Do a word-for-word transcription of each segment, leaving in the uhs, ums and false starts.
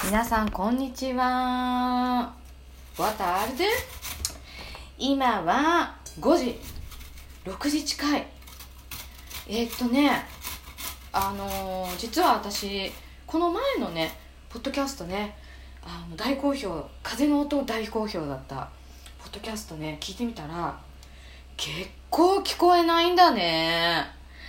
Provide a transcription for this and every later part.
皆さんこんにちは。What are you? 今はごじ、ろくじ近い。えー、っとねあのー、実は私この前のねポッドキャストねあの大好評、風の音大好評だったポッドキャストね聞いてみたら結構聞こえないんだね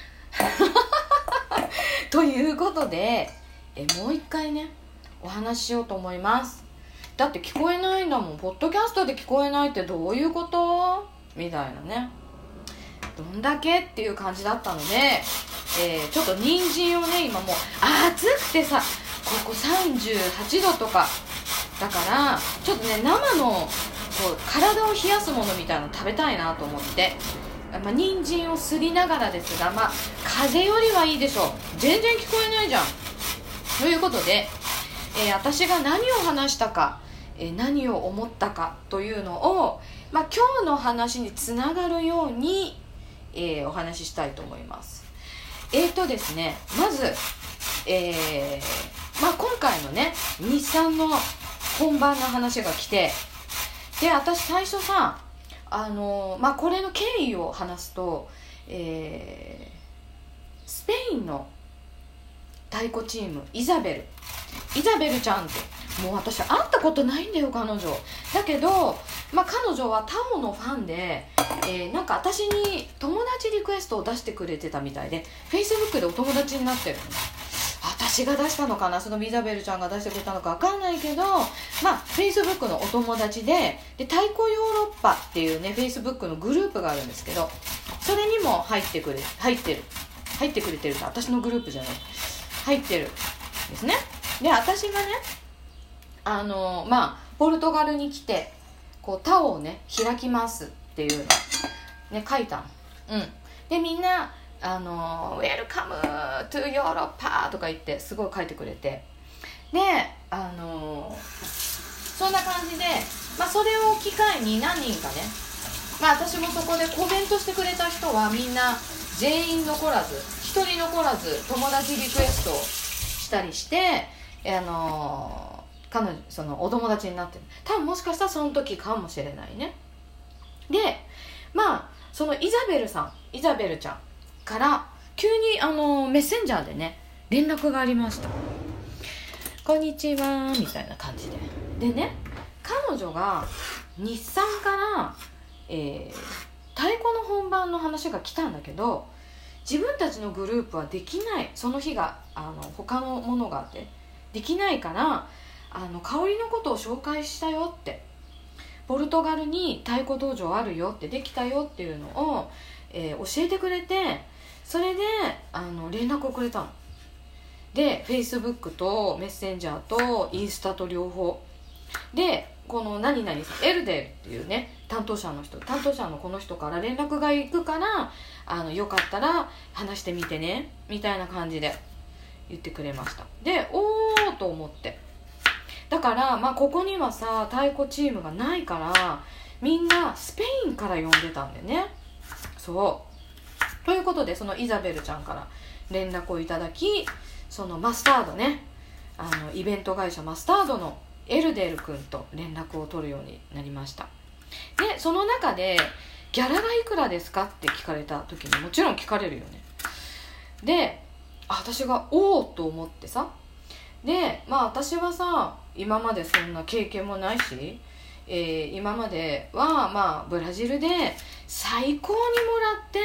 ということでえもう一回ねお話ししようと思います。だって聞こえないんだもん。ポッドキャストで聞こえないってどういうことみたいなね、どんだけっていう感じだったので、えー、ちょっと人参をね今もう暑くてさここさんじゅうはちどとかだからちょっとね生のこう体を冷やすものみたいなの食べたいなと思って、まあ、人参をすりながらですが、まあ風邪よりはいいでしょう。全然聞こえないじゃん。ということで、えー、私が何を話したか、えー、何を思ったかというのを、まあ、今日の話につながるように、えー、お話ししたいと思います。えーとですねまず、えーまあ、今回のね日産の本番の話が来て、で私最初さあのー、まあこれの経緯を話すと、えー、スペインの太鼓チームイザベルイザベルちゃんってもう私会ったことないんだよ彼女だけど、まあ、彼女はタオのファンで、えー、なんか私に友達リクエストを出してくれてたみたいで Facebook でお友達になってるの。私が出したのかな、そのイザベルちゃんが出してくれたのか分かんないけど、まあ Facebook のお友達でで太鼓ヨーロッパっていうね Facebook のグループがあるんですけど、それにも入ってくれ入ってる入ってくれてると私のグループじゃない入ってるんですね。で私がねあのまあポルトガルに来てこうタオをね開きますっていうのね書いたの。うんでみんなあのウェルカムトゥヨーロッパとか言ってすごい書いてくれて、であのそんな感じで、まあ、それを機会に何人かね、まあ私もそこでコメントしてくれた人はみんな全員残らず一人残らず友達リクエストをしたりして、あの彼女そのお友達になってる。多分もしかしたらその時かもしれないね。でまあそのイザベルさんイザベルちゃんから急にあのメッセンジャーでね連絡がありました。こんにちはみたいな感じででね彼女が日産から、えー、太鼓の本番の話が来たんだけど自分たちのグループはできない、その日があの他のものがあってできないからあの香りのことを紹介したよって、ポルトガルに太鼓道場あるよってできたよっていうのを、えー、教えてくれて、それであの連絡をくれたので Facebook とメッセンジャーとインスタと両方でこの何々さんエルデルっていうね担当者の人担当者のこの人から連絡が行くからあのよかったら話してみてねみたいな感じで言ってくれました。でおーと思って、だからまあここにはさ太鼓チームがないからみんなスペインから呼んでたんだよね。そうということでそのイザベルちゃんから連絡をいただき、そのマスタードねあのイベント会社マスタードのエルデル君と連絡を取るようになりました。でその中でギャラがいくらですかって聞かれた時にもちろん聞かれるよね。で私がおーと思ってさ、でまあ私はさ今までそんな経験もないし、えー、今まではまあブラジルで最高にもらって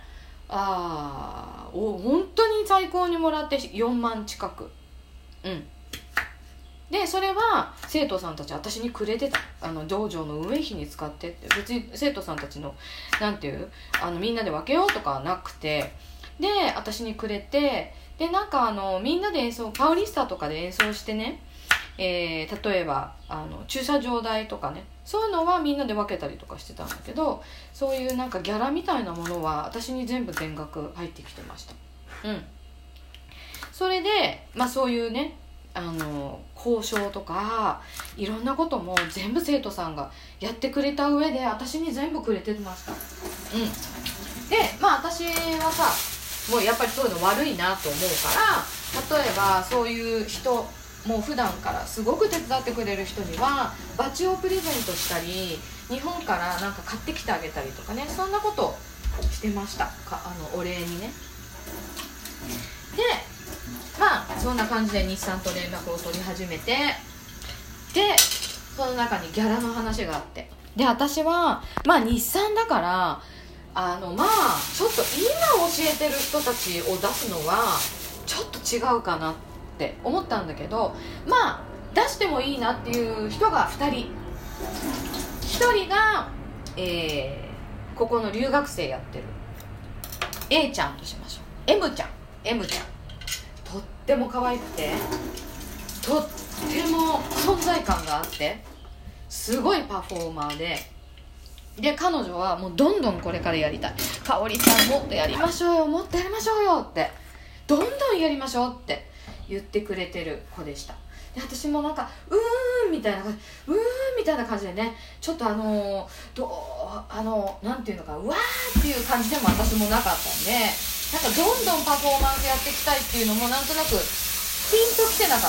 あお本当に最高にもらってよんまん近く、うんでそれは生徒さんたち私にくれてた、あの道場の運営費に使ってって、別に生徒さんたちのなんていうあのみんなで分けようとかはなくて、で私にくれて、でなんかあのみんなで演奏パウリスタとかで演奏してね、えー、例えばあの駐車場代とかねそういうのはみんなで分けたりとかしてたんだけど、そういうなんかギャラみたいなものは私に全部全額入ってきてました。うんそれでまあそういうねあの交渉とかいろんなことも全部生徒さんがやってくれた上で私に全部くれてました。うんでまあ私はさもうやっぱりそういうの悪いなと思うから、例えばそういう人もう普段からすごく手伝ってくれる人にはバッジをプレゼントしたり、日本からなんか買ってきてあげたりとかね、そんなことをしてましたか、あのお礼にね。でまあそんな感じで日産と連絡を取り始めて、でその中にギャラの話があって、で私はまあ日産だからあのまあちょっと今教えてる人たちを出すのはちょっと違うかなって思ったんだけど、まあ出してもいいなっていう人がふたり、ひとりが、えー、ここの留学生やってる A ちゃんとしましょう。 M ちゃん M ちゃんとっても可愛くて、とっても存在感があって、すごいパフォーマーで、で彼女はもうどんどんこれからやりたい、かおりちゃんもっとやりましょうよ、もっとやりましょうよって、どんどんやりましょうって言ってくれてる子でした。で私もなんかうーんみたいなうーんみたいな感じでね、ちょっとあのどうあのなんていうのか、うわーっていう感じでも私もなかったんで、なんかどんどんパフォーマンスやっていきたいっていうのもなんとなくピンときてなかった。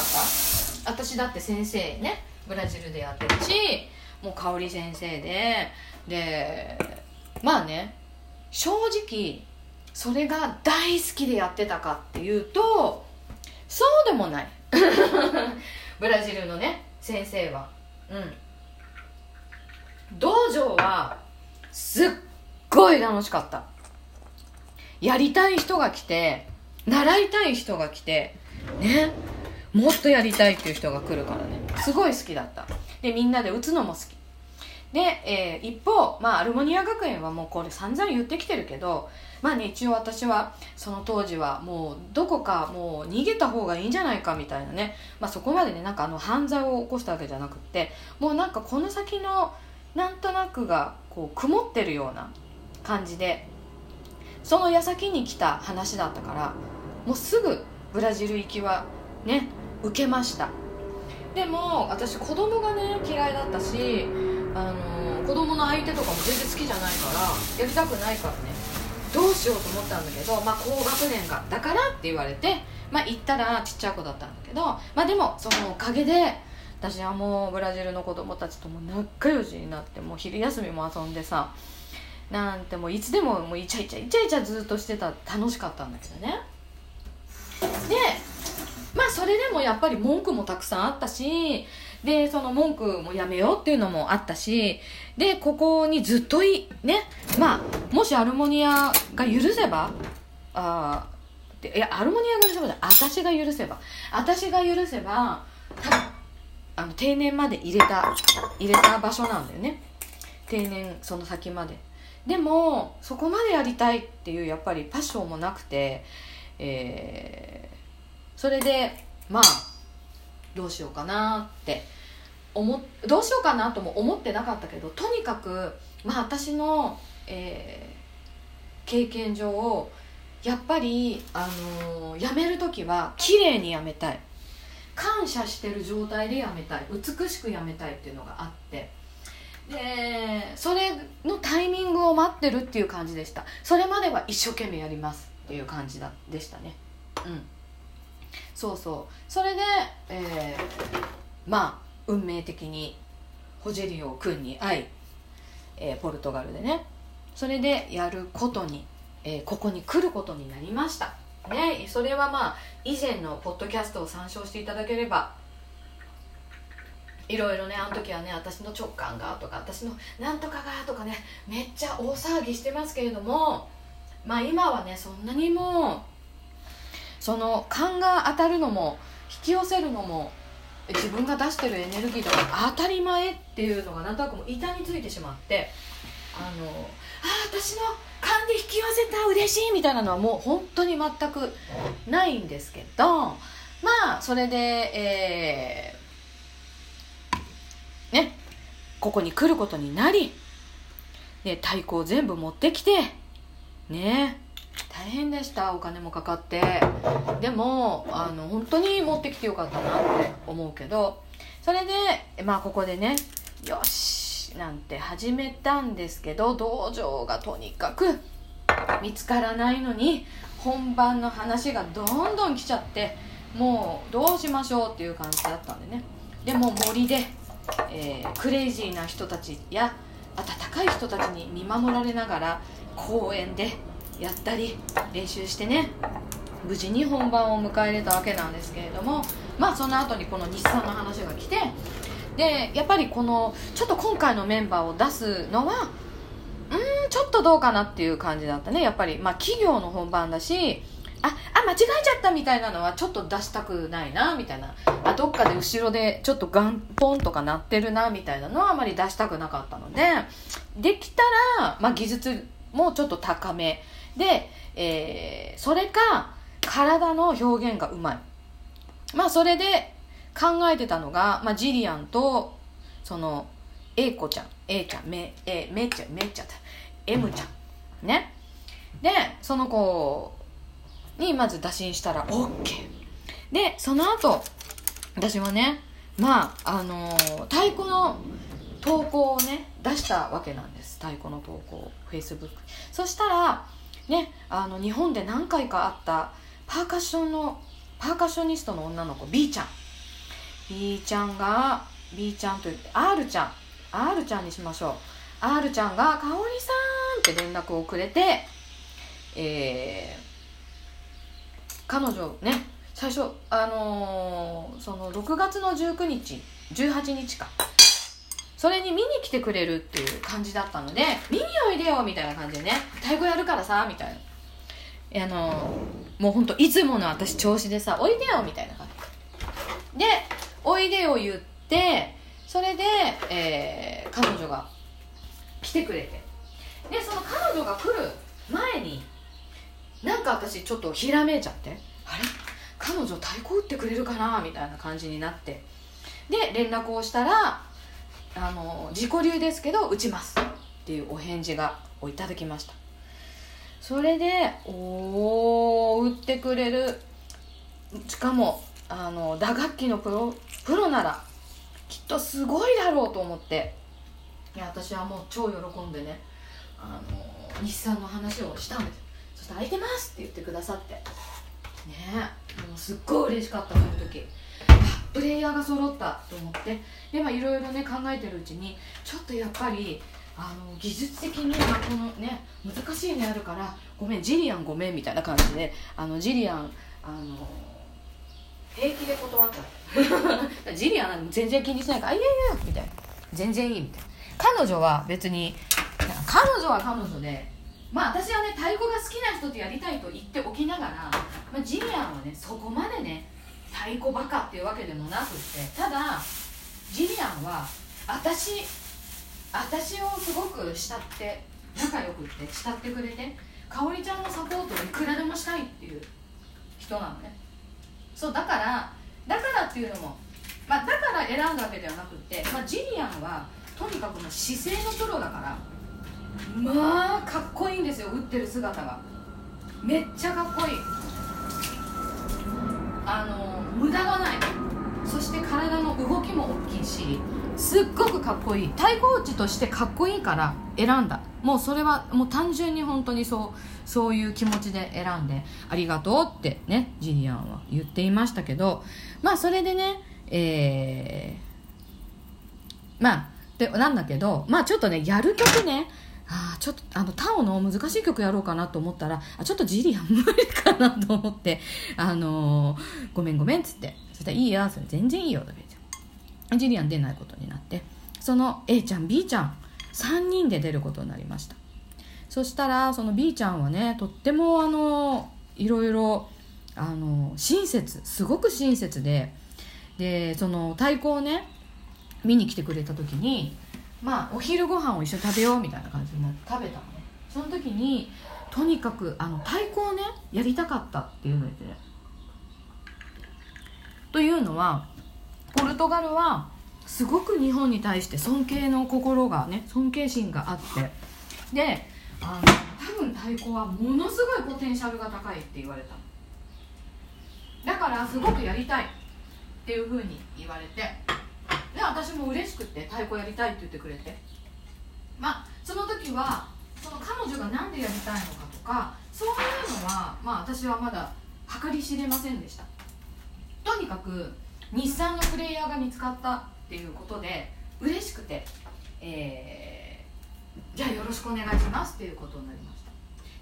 私だって先生ね、ブラジルでやってるし、もう香織先生で、でまあね、正直それが大好きでやってたかっていうとそうでもないブラジルのね先生は、うん道場はすっごい楽しかった。やりたい人が来て、習いたい人が来てね、もっとやりたいっていう人が来るからね、すごい好きだった。でみんなで打つのも好きで、えー、一方、まあ、アルモニア学園はもうこれ散々言ってきてるけど、まあね、一応私はその当時はもうどこかもう逃げた方がいいんじゃないかみたいなね、まあ、そこまでねなんかあの犯罪を起こしたわけじゃなくって、もうなんかこの先のなんとなくがこう曇ってるような感じで、その矢先に来た話だったから、もうすぐブラジル行きはね受けました。でも私子供がね嫌いだったし、あのー、子供の相手とかも全然好きじゃないからやりたくないからね、どうしようと思ったんだけど、まあ高学年がだからって言われて、まあ行ったらちっちゃい子だったんだけど、まあでもそのおかげで私はもうブラジルの子供たちとも仲良しになって、もう昼休みも遊んでさ、なんてもういつでももうイチャイチャイチャイチャずっとしてた、楽しかったんだけどね。でまあそれでもやっぱり文句もたくさんあったし、でその文句もやめようっていうのもあったし、でここにずっといね、まあもしアルモニアが許せば、あいやアルモニアが許せばじゃ私が許せば私が許せば多分あの定年まで入れた入れた場所なんだよね、定年その先まで。でもそこまでやりたいっていうやっぱりパッションもなくて、えーそれでまあどうしようかなって思っどうしようかなとも思ってなかったけど、とにかくまあ私の、えー、経験上やっぱり、あのー、辞める時は綺麗に辞めたい、感謝してる状態で辞めたい、美しく辞めたいっていうのがあって、でそれのタイミングを待ってるっていう感じでした。それまでは一生懸命やりますっていう感じだでしたね。うんそうそう、それで、えー、まあ運命的にホジェリオ君に会い、えー、ポルトガルでね、それでやることに、えー、ここに来ることになりましたね。それはまあ以前のポッドキャストを参照していただければいろいろね、あの時はね私の直感がとか私のなんとかがとかねめっちゃ大騒ぎしてますけれども、まあ今はねそんなにもその勘が当たるのも引き寄せるのも自分が出してるエネルギーとか当たり前っていうのがなんとなくもう板についてしまって、あのあ私の勘で引き寄せた嬉しいみたいなのはもう本当に全くないんですけど、まあそれで、えー、ねここに来ることになり、で太鼓を全部持ってきてね大変でした。お金もかかって、でもあの本当に持ってきてよかったなって思うけど、それでまあここでねよしなんて始めたんですけど、道場がとにかく見つからないのに本番の話がどんどん来ちゃって、 もうどうしましょうっていう感じだったんでね。でも森で、えー、クレイジーな人たちや温かい人たちに見守られながら公園でやったり練習してね、無事に本番を迎え入れたわけなんですけれども、まあその後にこの日産の話が来て、でやっぱりこのちょっと今回のメンバーを出すのはうーんちょっとどうかなっていう感じだったね。やっぱりまあ企業の本番だし、ああ間違えちゃったみたいなのはちょっと出したくないなみたいな、あどっかで後ろでちょっとガンポンとか鳴ってるなみたいなのはあまり出したくなかったので、できたら、まあ、技術もちょっと高めで、えー、それか体の表現がうまい、まあそれで考えてたのが、まあ、ジリアンとその A 子ちゃん A ちゃんめ、えめちゃめちゃ M ちゃんね。でその子にまず打診したら OK で、その後私はね、まああのー、太鼓の投稿をね出したわけなんです。太鼓の投稿 Facebook。 そしたらね、あの日本で何回かあったパーカッションのパーカッショニストの女の子 B ちゃん B ちゃんが B ちゃんと言って R ちゃん R ちゃんにしましょう。 R ちゃんが「かおりさん」って連絡をくれて、えー彼女ね、最初あのー、そのろくがつのじゅうくにちじゅうはちにちか、それに見に来てくれるっていう感じだったので、見においでよみたいな感じでね、太鼓やるからさみたいな、あのー、もうほんといつもの私調子でさ、おいでよみたいな感じでおいでよ言って、それで、えー、彼女が来てくれて、でその彼女が来る前になんか私ちょっとひらめいちゃって、あれ彼女太鼓打ってくれるかなみたいな感じになって、で連絡をしたら、あの自己流ですけど打ちますっていうお返事がをいただきました。それでおー打ってくれる、しかもあの打楽器のプロプロならきっとすごいだろうと思って、いや私はもう超喜んでね、あの日産の話をしたんです。そして空いてますって言ってくださってね、もうすっごい嬉しかった。その時プレイヤーが揃ったと思って、でまあいろいろね考えてるうちに、ちょっとやっぱりあの技術的にはこのね難しいのあるから、ごめんジリアンごめんみたいな感じで、あのジリアンあの平気で断っちゃうジリアン全然気にしないから、あいやいやみたいな、全然いいみたいな。彼女は別に彼女は彼女で、まあ私はね太鼓が好きな人とやりたいと言っておきながら、まあ、ジリアンはねそこまでね太鼓バカっていうわけでもなくって、ただジリアンは私私をすごく慕って仲良くって慕ってくれて、かおりちゃんのサポートをいくらでもしたいっていう人なのね。そうだからだからっていうのも、まあ、だから選んだわけではなくって、まあ、ジリアンはとにかく姿勢のプロだから、まあかっこいいんですよ。打ってる姿がめっちゃかっこいい、あの無駄がない、そして体の動きも大きいし、すっごくかっこいい。太鼓打ちとしてかっこいいから選んだ。もうそれはもう単純に本当にそうそういう気持ちで選んで、ありがとうってねジリアンは言っていましたけど、まあそれでね、えー、まあでなんだけど、まあちょっとねやる曲ね、あちょっとあのタオの難しい曲やろうかなと思ったら、あちょっとジリアン無理かなと思って、あのー、ごめんごめんっつって、そしたらいいやそれ全然いいよとか言って、ジリアン出ないことになって、その A ちゃん B ちゃんさんにんで出ることになりました。そしたらその B ちゃんはねとってもあのいろいろあの親切、すごく親切で、でその太鼓をね見に来てくれた時に、まあお昼ご飯を一緒に食べようみたいな感じで食べたのね。その時にとにかくあの太鼓をねやりたかったっていうので、ね、というのはポルトガルはすごく日本に対して尊敬の心がね、尊敬心があって、であの多分太鼓はものすごいポテンシャルが高いって言われた。だからすごくやりたいっていう風に言われて、で私も嬉しくって太鼓やりたいって言ってくれて、まあその時はその彼女が何でやりたいのかとかそういうのはまあ私はまだ計り知れませんでした。 とにかく日産のプレイヤーが見つかったっていうことで嬉しくて、えー、じゃあよろしくお願いしますっていうことになりました。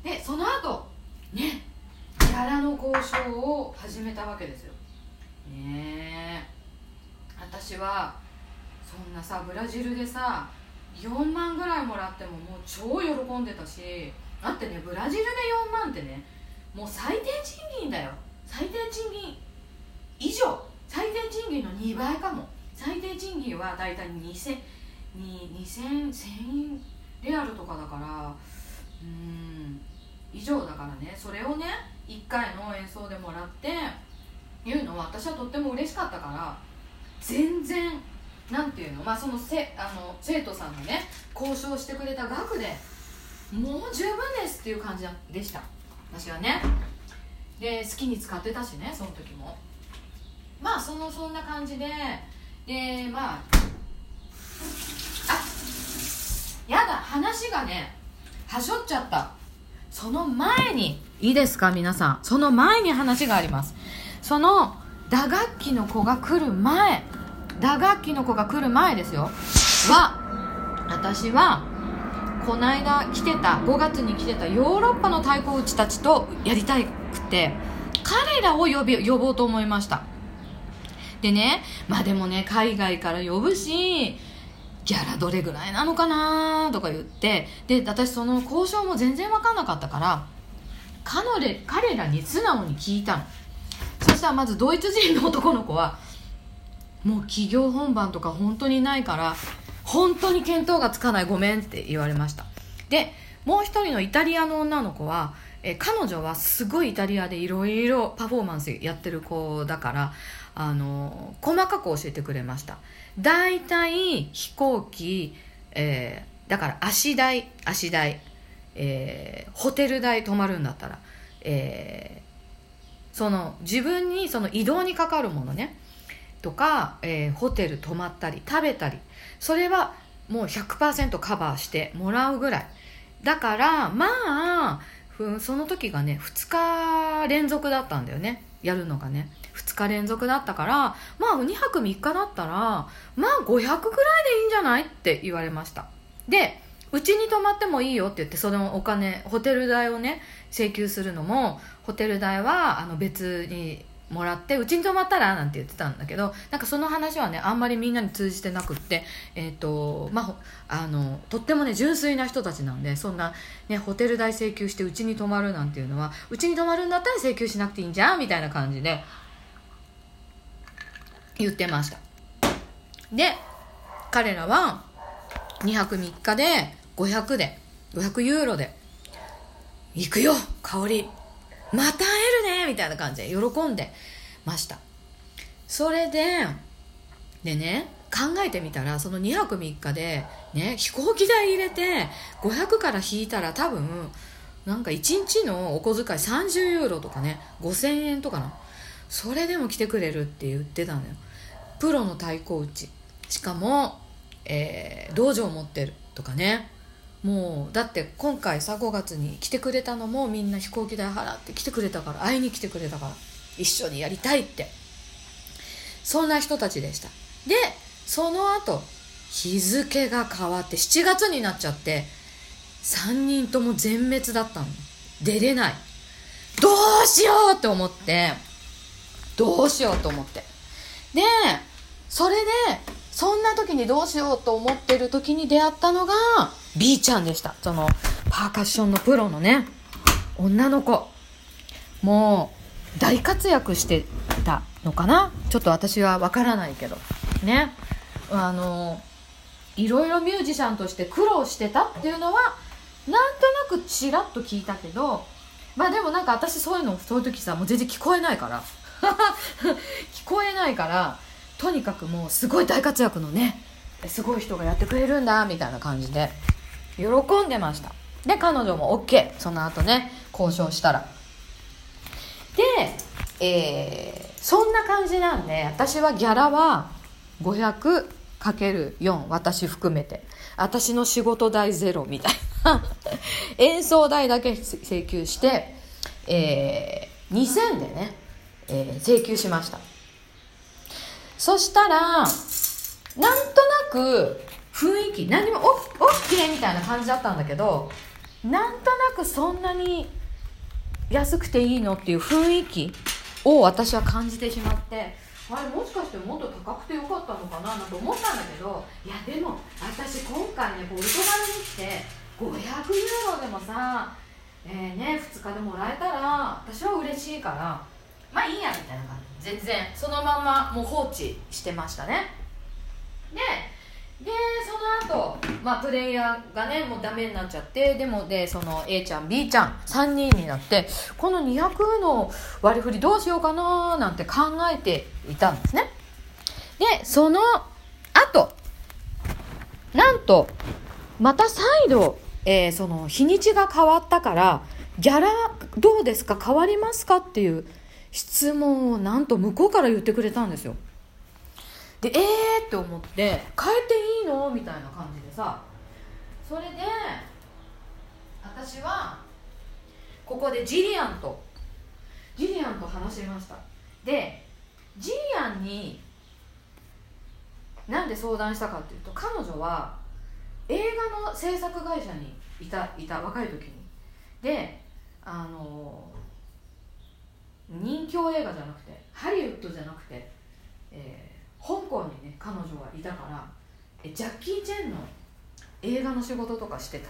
でその後ね、ギャラの交渉を始めたわけですよね。私はそんなさブラジルでさよんまんぐらいもらってももう超喜んでたし、だってねブラジルでよんまんってねもう最低賃金だよ。最低賃金以上、最低賃金のにばいかも。最低賃金はだいたいにせん、にせん、せんレアルとかだから、うーん以上だからね。それをねいっかいの演奏でもらっていうのは私はとっても嬉しかったから、全然なんていうの、まあそのせあの生徒さんがね交渉してくれた額でもう十分ですっていう感じでした私はね。で好きに使ってたしねその時も。まあそのそんな感じで、でまああやだ話がねはしょっちゃった。その前にいいですか皆さん、その前に話があります。その打楽器の子が来る前打楽器の子が来る前ですよは、私はこの間来てたごがつに来てたヨーロッパの太鼓打ちたちとやりたくて、彼らを呼び呼ぼうと思いました。でね、まあでもね海外から呼ぶしギャラどれぐらいなのかなとか言って、で私その交渉も全然分かんなかったから彼彼らに素直に聞いたの。そしたらまずドイツ人の男の子はもう企業本番とか本当にないから本当に見当がつかない、ごめんって言われました。でもう一人のイタリアの女の子はえ彼女はすごいイタリアでいろいろパフォーマンスやってる子だからあの細かく教えてくれました。だいたい飛行機、えー、だから足代足代、えー、ホテル代泊まるんだったら、えー、その自分にその移動にかかるものねとか、えー、ホテル泊まったり食べたり、それはもう ひゃくパーセント カバーしてもらうぐらいだから、まあその時がねふつか連続だったんだよね、やるのがねふつか連続だったから、まあにはくみっかだったらまあごひゃくくらいでいいんじゃないって言われました。でうちに泊まってもいいよって言って、そのお金ホテル代をね請求するのも、ホテル代はあの別にもらってうちに泊まったらなんて言ってたんだけど、なんかその話はねあんまりみんなに通じてなくって、えーとまあ、あのとってもね純粋な人たちなんで、そんな、ね、ホテル代請求してうちに泊まるなんていうのは、うちに泊まるんだったら請求しなくていいんじゃんみたいな感じで言ってました。で彼らはにはくみっかでごひゃくでごひゃくユーロで行くよ香りまた会えるねみたいな感じで喜んでました。それででね考えてみたら、そのにはくみっかでね飛行機代入れてごひゃくから引いたら多分なんかいちにちのお小遣いさんじゅうユーロとかねごせんえんとかな、それでも来てくれるって言ってたのよ。プロの太鼓打ち、しかも、えー、道場持ってるとかね。もうだって今回さごがつに来てくれたのもみんな飛行機代払って来てくれたから、会いに来てくれたから一緒にやりたいって、そんな人たちでした。でその後日付が変わってしちがつになっちゃって、さんにんとも全滅だったの。出れない、どうしようって思ってどうしようと思ってでそれでそんな時にどうしようと思ってる時に出会ったのが B ちゃんでした。そのパーカッションのプロのね女の子、もう大活躍してたのかな、ちょっと私は分からないけどね、あのいろいろミュージシャンとして苦労してたっていうのはなんとなくちらっと聞いたけど、まあでもなんか私そういうのそういう時さもう全然聞こえないから聞こえないからとにかくもうすごい大活躍のねすごい人がやってくれるんだみたいな感じで喜んでました。で彼女も OK、 その後ね交渉したらで、えー、そんな感じなんで、私はギャラは ごひゃくかけるよん 私含めて私の仕事代ゼロみたいな演奏代だけ請求して、えー、にせんでね、えー、請求しました。 そしたらなんとなく雰囲気何も OK みたいな感じだったんだけど、なんとなくそんなに安くていいのっていう雰囲気を私は感じてしまって、あれもしかしてもっと高くてよかったのかななんて思ったんだけど、いやでも私今回ねポルトガルに来てごひゃくユーロでもさ、えーね、ふつかでもらえたら私は嬉しいから、まあいいやみたいな感じ、全然そのままもう放置してましたね。ででその後、まあプレイヤーがねもうダメになっちゃって、でもでその A ちゃん B ちゃんさんにんになって、このにひゃくの割り振りどうしようかななんて考えていたんですね。でその後なんとまた再度、えー、その日にちが変わったからギャラどうですか変わりますかっていう質問をなんと向こうから言ってくれたんですよ。でえーって思って変えていいのみたいな感じでさ、それで私はここでジリアンとジリアンと話しました。でジリアンになんで相談したかっていうと、彼女は映画の制作会社にいたいた若い時にで、あの人気映画じゃなくてハリウッドじゃなくて、えー香港にね彼女はいたから、えジャッキー・チェンの映画の仕事とかしてた、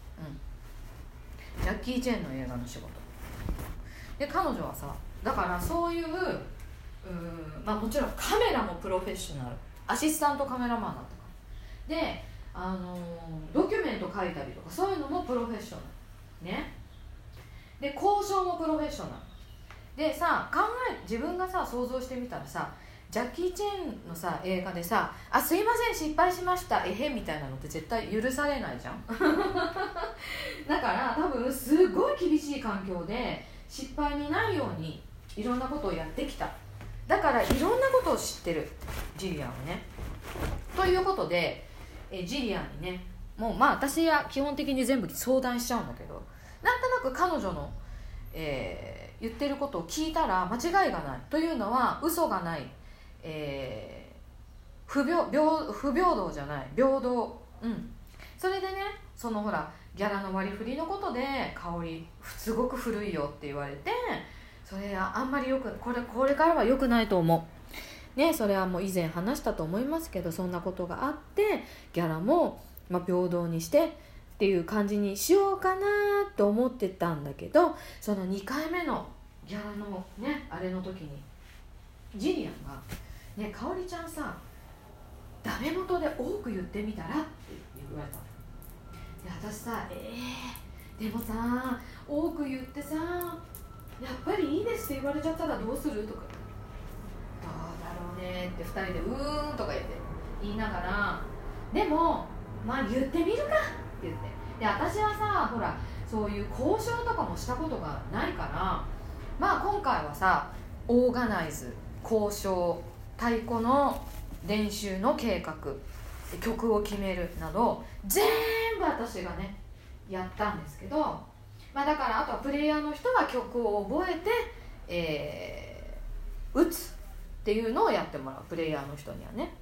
うん、ジャッキー・チェンの映画の仕事で、彼女はさだからそういう、うー、まあ、もちろんカメラもプロフェッショナルアシスタントカメラマンだったからで、あのー、ドキュメント書いたりとかそういうのもプロフェッショナルね。で交渉もプロフェッショナルでさ、考え自分がさ想像してみたらさ、ジャッキー・チェンのさ映画でさ、あすいません失敗しましたえへみたいなのって絶対許されないじゃんだから多分すごい厳しい環境で失敗のないようにいろんなことをやってきた。だからいろんなことを知ってるジリアンはね。ということでえジリアンにね、もうまあ私は基本的に全部相談しちゃうんだけど、なんとなく彼女の、えー、言ってることを聞いたら間違いがないというのは嘘がない、えー、不平、平不平等じゃない平等、うん、それでねそのほらギャラの割り振りのことで香りすごく古いよって言われて、それはあんまりよくこれこれからは良くないと思うね。それはもう以前話したと思いますけど、そんなことがあってギャラも、まあ、平等にしてっていう感じにしようかなと思ってたんだけど、そのにかいめのギャラのねあれの時にジリアンがね、かおりちゃんさダメ元で多く言ってみたらって言われたの。で私さえー、でもさ多く言ってさやっぱりいいですって言われちゃったらどうするとか、どうだろうねってふたりでうーんとか言って言いながら、でもまあ言ってみるかって言って、で私はさほらそういう交渉とかもしたことがないから、まあ今回はさオーガナイズ交渉太鼓の練習の計画曲を決めるなど全部私がねやったんですけど、まあ、だからあとはプレイヤーの人は曲を覚えて、えー、打つっていうのをやってもらう、プレイヤーの人にはね。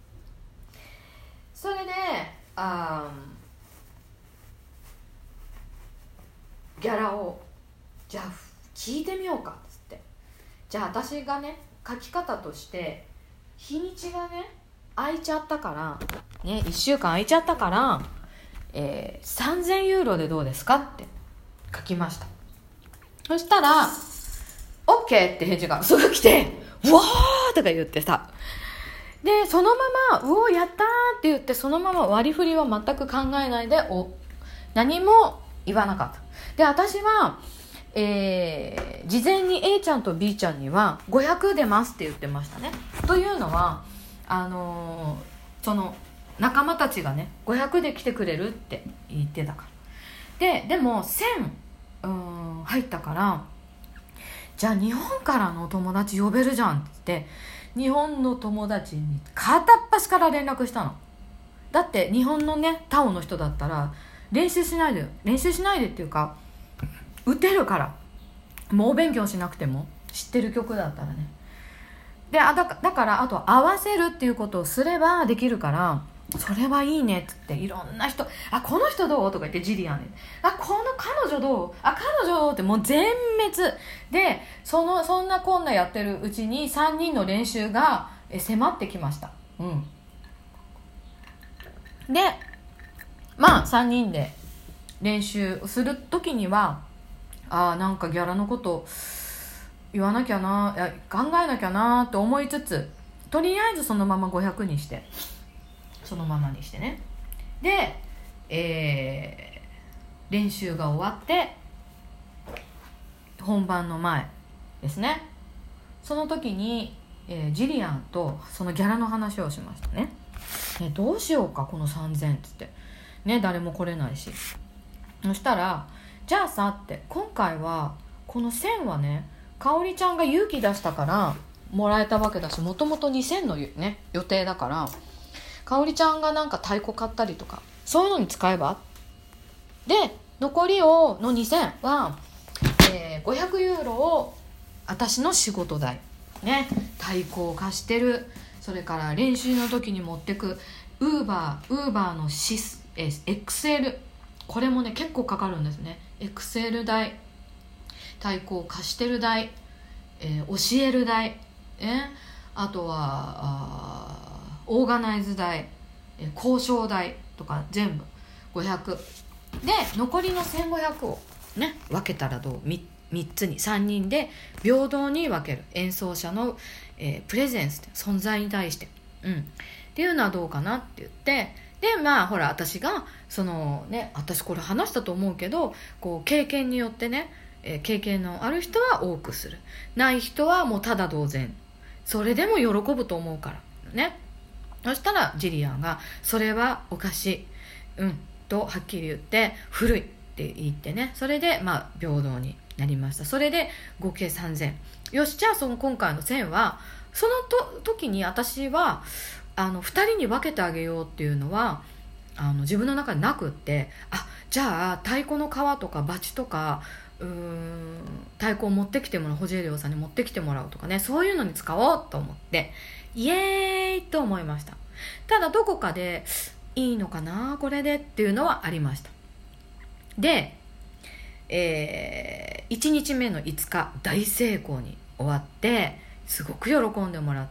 それであギャラをじゃあ聞いてみようかっつって、じゃあ私がね書き方として日にちがね空いちゃったからね、いっしゅうかん空いちゃったから、えー、さんぜんユーロでどうですかって書きました。そしたら OK って返事がすぐ来て、うわーとか言ってさ、でそのままうおやったーって言って、そのまま割り振りは全く考えないでお何も言わなかった。で私はえー、事前に A ちゃんと B ちゃんにはごひゃく出ますって言ってましたね。というのはあのー、その仲間たちがねごひゃくで来てくれるって言ってたから。ででもせんうーん入ったから、じゃあ日本からの友達呼べるじゃんって言って日本の友達に片っ端から連絡したの。だって日本のねタオの人だったら練習しないで練習しないでっていうか打てるから、もうお勉強しなくても知ってる曲だったらね。 であ だ, だからあと合わせるっていうことをすればできるから、それはいいねっつって、いろんな人、あこの人どうとか言ってジリアンで、あこの彼女どう、あ彼女ってもう全滅で、そのそんなこんなやってるうちにさんにんの練習が迫ってきました。うんでまあさんにんで練習する時には、あなんかギャラのこと言わなきゃな、いや考えなきゃなと思いつつ、とりあえずそのままごひゃくにして、そのままにしてね。で、えー、練習が終わって本番の前ですね。その時に、えー、ジリアンとそのギャラの話をしましたね。ねどうしようかこのさんぜんって言ってね、誰も来れないし。そしたらじゃあさって、今回はこのせんはね、かおりちゃんが勇気出したからもらえたわけだし、もともとにせんの、ね、予定だから、かおりちゃんがなんか太鼓買ったりとかそういうのに使えば。で残りをのにせんは、えー、ごひゃくユーロを私の仕事代ね、太鼓を貸してる、それから練習の時に持ってくウーバーウーバーのシス、えー、エクセル、これもね結構かかるんですね。エクセル代、太鼓を貸してる代、えー、教える代、えー、あとはあオーガナイズ代、えー、交渉代とか全部ごひゃくで、残りのせんごひゃくをね分けたらどう、 3, 3つにさんにんで平等に分ける、演奏者の、えー、プレゼンス存在に対して、うん、っていうのはどうかなって言って、でまあほら私がそのね、私これ話したと思うけど、こう経験によってね、えー、経験のある人は多くする、ない人はもうただ同然、それでも喜ぶと思うからね。そしたらジリアンがそれはおかしい、うんとはっきり言って古いって言ってね、それでまあ平等になりました。それで合計さんぜん。よし、じゃあその今回のせんはそのと時に私はあのふたりに分けてあげようっていうのはあの自分の中でなくって、あじゃあ太鼓の皮とかバチとかうーん太鼓を持ってきてもらう、ホジェリオさんに持ってきてもらうとかね、そういうのに使おうと思ってイエーイと思いました。ただどこかでいいのかなこれでっていうのはありました。で、えー、いちにちめのいつか大成功に終わって、すごく喜んでもらって、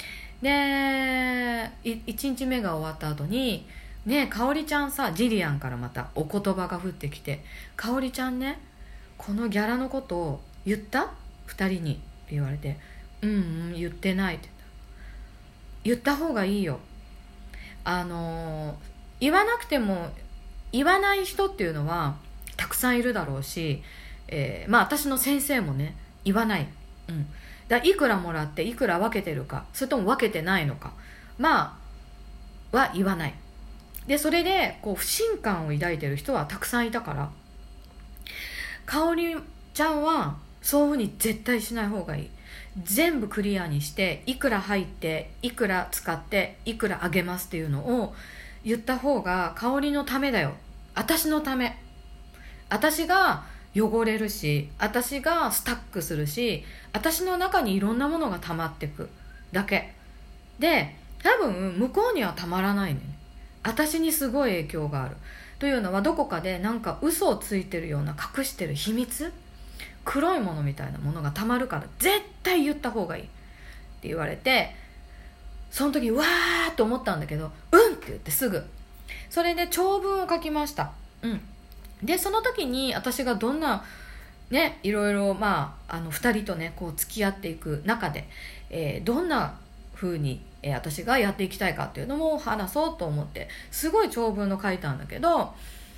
でいちにちめが終わった後にね、かおりちゃんさ、ジリアンからまたお言葉が降ってきて、かおりちゃんね、このギャラのことを言ったふたりにって言われて、うんうん言ってないって言った、言った方がいいよ、あのー、言わなくても言わない人っていうのはたくさんいるだろうし、えー、まあ私の先生もね言わない、うん、だいくらもらっていくら分けてるか、それとも分けてないのか、まあは言わない。でそれでこう不信感を抱いてる人はたくさんいたから、かおりちゃんはそういうふうに絶対しない方がいい。全部クリアにして、いくら入っていくら使っていくらあげますっていうのを言った方がかおりのためだよ、私のため、私が汚れるし、私がスタックするし、私の中にいろんなものが溜まってくだけで、多分向こうにはたまらないね。私にすごい影響があるというのは、どこかでなんか嘘をついてるような隠してる秘密、黒いものみたいなものがたまるから絶対言った方がいいって言われて、その時うわーっと思ったんだけど、うんって言ってすぐそれで長文を書きました。うんでその時に私がどんなね、いろいろまああのふたりとねこう付き合っていく中で、えー、どんな風に、えー、私がやっていきたいかっていうのも話そうと思ってすごい長文の書いたんだけど、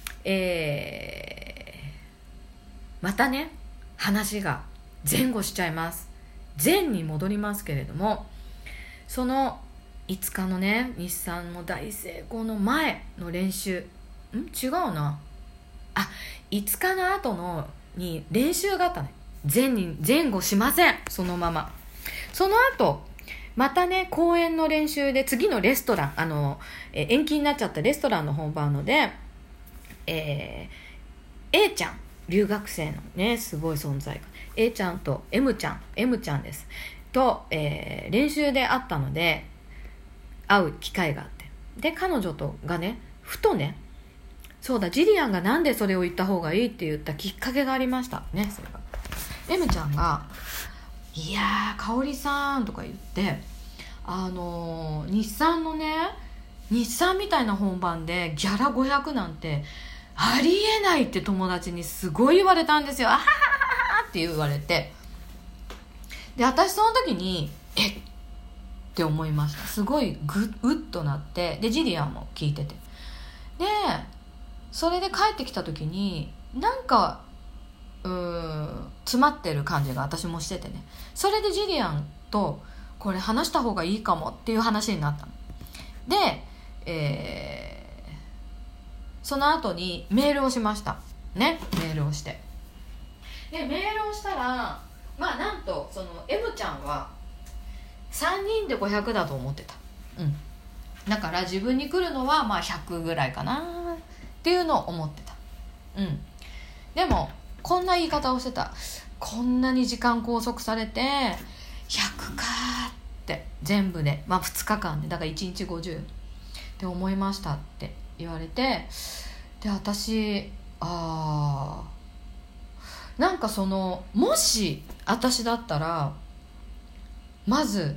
えー、またね話が前後しちゃいます。前に戻りますけれども、そのいつかのね日産の大成功の前の練習ん違うなあいつかの後のに練習があったね。前に前後しません。そのままその後またね公演の練習で次のレストランあの、え延期になっちゃったレストランの本番ので、えー、A ちゃん留学生のねすごい存在が A ちゃんと M ちゃん M ちゃんですと、えー練習で会ったので会う機会があって、で彼女とがねふとね、そうだジリアンがなんでそれを言った方がいいって言ったきっかけがありましたね。それが M ちゃんがいやー香織さんとか言って、あのー、日産のね日産みたいな本番でギャラごひゃくなんてありえないって友達にすごい言われたんですよ。あはははって言われて、で私その時にえっって思いました。すごいグッウッとなって、でジリアンも聞いてて、でそれで帰ってきた時になんかうーん詰まってる感じが私もしててね、それでジリアンとこれ話した方がいいかもっていう話になったので、えー、その後にメールをしましたね。メールをしてでメールをしたら、まあなんとその M ちゃんはさんにんでごひゃくだと思ってた。うんだから自分に来るのはまあひゃくぐらいかなっていうのを思ってた。うんでもこんな言い方をしてた。こんなに時間拘束されてひゃくかって全部で、まあふつかかんでだからいちにちごじゅうって思いましたって言われて、で私あーなんかそのもし私だったらまず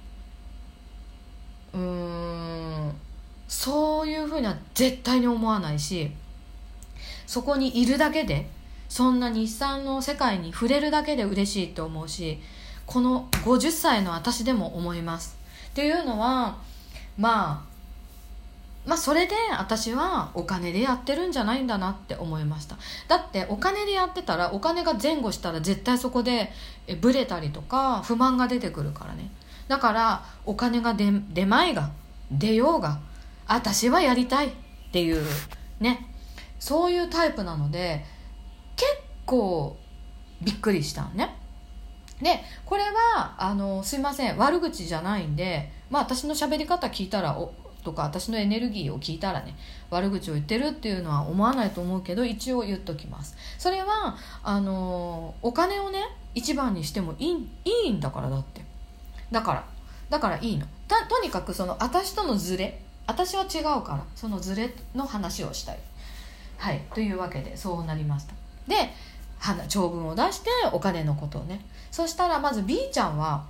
うーんそういうふうには絶対に思わないし、そこにいるだけでそんな日産の世界に触れるだけで嬉しいと思うし、このごじゅっさいの私でも思いますっていうのは、まあまあそれで私はお金でやってるんじゃないんだなって思いました。だってお金でやってたら、お金が前後したら絶対そこでブレたりとか不満が出てくるからね。だからお金が出、出まいが出ようが私はやりたいっていうね、そういうタイプなので結構びっくりしたね。でこれはあのすいません悪口じゃないんで、まあ私の喋り方聞いたらおとか私のエネルギーを聞いたらね悪口を言ってるっていうのは思わないと思うけど、一応言っときます。それはあのお金をね一番にしてもいい、いいんだから、だってだからだからいいの。たとにかくその私とのズレ、私は違うからそのズレの話をしたい。はいというわけでそうなりました。で長文を出してお金のことをね、そしたらまず B ちゃんは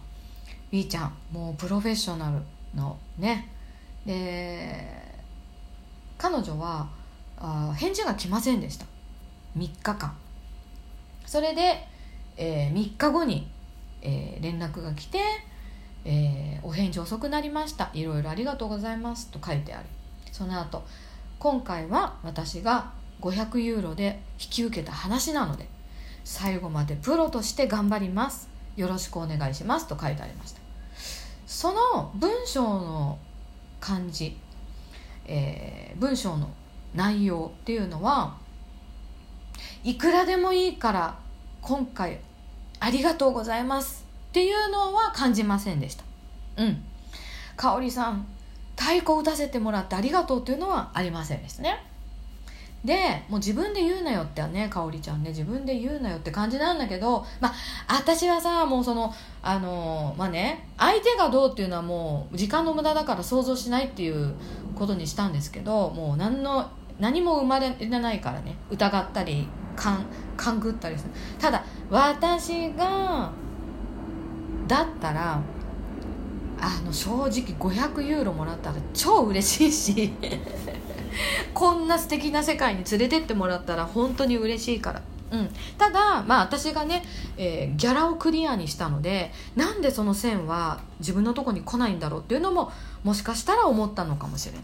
B ちゃんもうプロフェッショナルのねで彼女はあ返事が来ませんでした。みっかかん。それで、えー、みっかごに、えー、連絡が来て、えー、お返事遅くなりました、いろいろありがとうございますと書いてある。その後今回は私がごひゃくユーロで引き受けた話なので最後までプロとして頑張ります、よろしくお願いしますと書いてありました。その文章の感じ、えー、文章の内容っていうのはいくらでもいいから今回ありがとうございますっていうのは感じませんでした。うん香織さん太鼓を打たせてもらってありがとうっていうのはありませんですね。でもう自分で言うなよってね、香織ちゃんね自分で言うなよって感じなんだけど、まあ私はさもうそのあのまあね相手がどうっていうのはもう時間の無駄だから想像しないっていうことにしたんですけど、もう何の何も生まれないからね疑ったり勘勘ぐったりする。ただ私がだったらあの正直ごひゃくユーロもらったら超嬉しいしこんな素敵な世界に連れてってもらったら本当に嬉しいから、うん、ただまあ私がね、えー、ギャラをクリアにしたのでなんでその線は自分のとこに来ないんだろうっていうのももしかしたら思ったのかもしれない。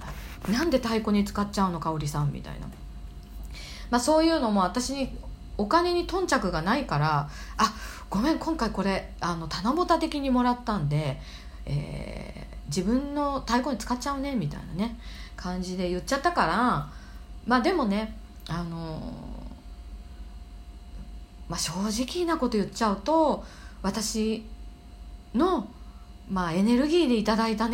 なんで太鼓に使っちゃうの香織さんみたいな、まあ、そういうのも私にお金に頓着がないから、あごめん今回これあの棚ぼた的にもらったんで、えー、自分の太鼓に使っちゃうねみたいなね感じで言っちゃったから、まあでもねあのまあ正直なこと言っちゃうと私のまあエネルギーでいただいたね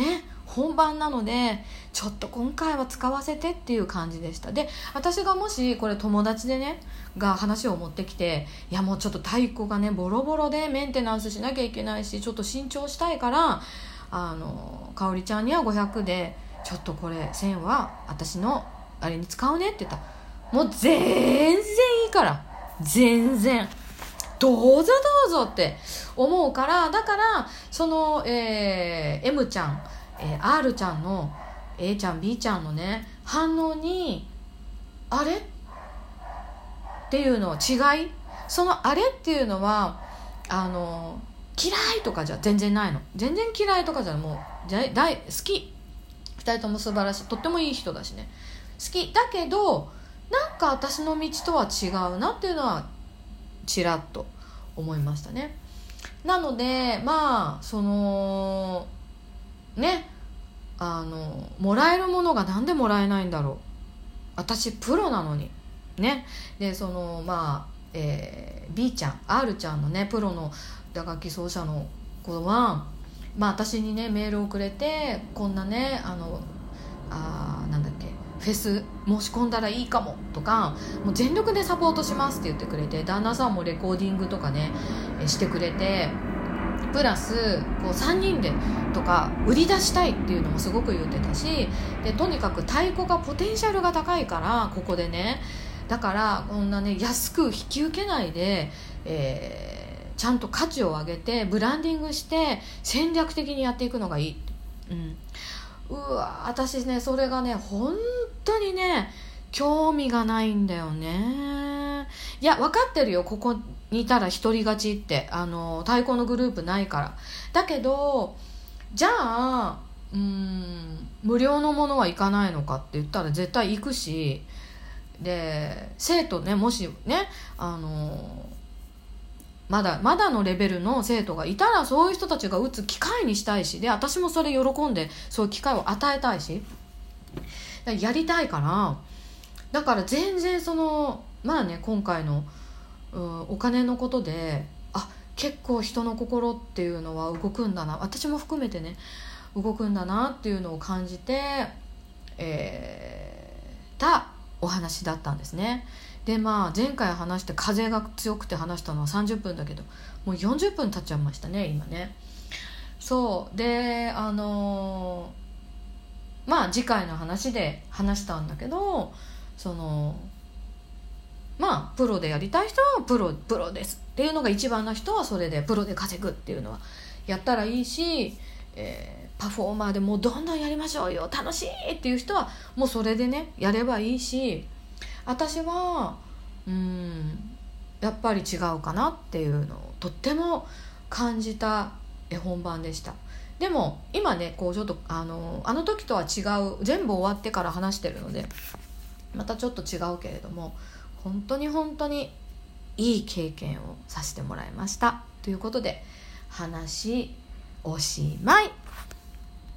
本番なのでちょっと今回は使わせてっていう感じでした。で私がもしこれ友達でねが話を持ってきて、いやもうちょっと太鼓がねボロボロでメンテナンスしなきゃいけないしちょっと新調したいから、あのかおりちゃんにはごひゃくでちょっとこれせんは私のあれに使うねって言ったら、もう全然いいから、全然どうぞどうぞって思うから、だからその、えー、M ちゃん、えー、R ちゃんの A ちゃん B ちゃんのね反応にあれっていうの違い、そのあれっていうのはあの嫌いとかじゃ全然ないの、全然嫌いとかじゃもう大好き、ふたりとも素晴らしい、とってもいい人だしね、好きだけどなんか私の道とは違うなっていうのはちらっと思いましたね。なのでまあそのねあのもらえるものがなんでもらえないんだろう、私プロなのにね。でそのまあ、えー、B ちゃん R ちゃんのねプロの打楽器奏者の子は、まあ、私にねメールをくれて、こんなねあのあなんだっけフェス申し込んだらいいかもとか、もう全力でサポートしますって言ってくれて、旦那さんもレコーディングとかねしてくれて、プラスこうさんにんでとか売り出したいっていうのもすごく言ってたし、でとにかく太鼓がポテンシャルが高いからここでね、だからこんなね安く引き受けないで、えー、ちゃんと価値を上げてブランディングして戦略的にやっていくのがいい、うん、うわ私ねそれがね本当にね興味がないんだよね。いや分かってるよ、ここにいたら一人勝ちって、あの太鼓のグループないから。だけどじゃあうーん無料のものは行かないのかって言ったら絶対行くし、で生徒ねもしねあのまだまだのレベルの生徒がいたらそういう人たちが打つ機会にしたいし、で私もそれ喜んでそういう機会を与えたいしやりたいから、だから全然そのまあね今回の、うん、お金のことであ結構人の心っていうのは動くんだな、私も含めてね動くんだなっていうのを感じて、えー、たお話だったんですね。でまあ前回話して風が強くて話したのはさんじゅっぷんだけどもうよんじゅっぷん経っちゃいましたね今ね。そうであのー、まあ次回の話で話したんだけど、そのまあプロでやりたい人はプロプロですっていうのが一番な人はそれでプロで稼ぐっていうのはやったらいいし、えー、パフォーマーでもうどんどんやりましょうよ楽しいっていう人はもうそれでねやればいいし、私はうーんやっぱり違うかなっていうのをとっても感じた絵本版でした。でも今ねこうちょっとあのあの時とは違う、全部終わってから話してるのでまたちょっと違うけれども、本当に本当にいい経験をさせてもらいましたということで話おしまい。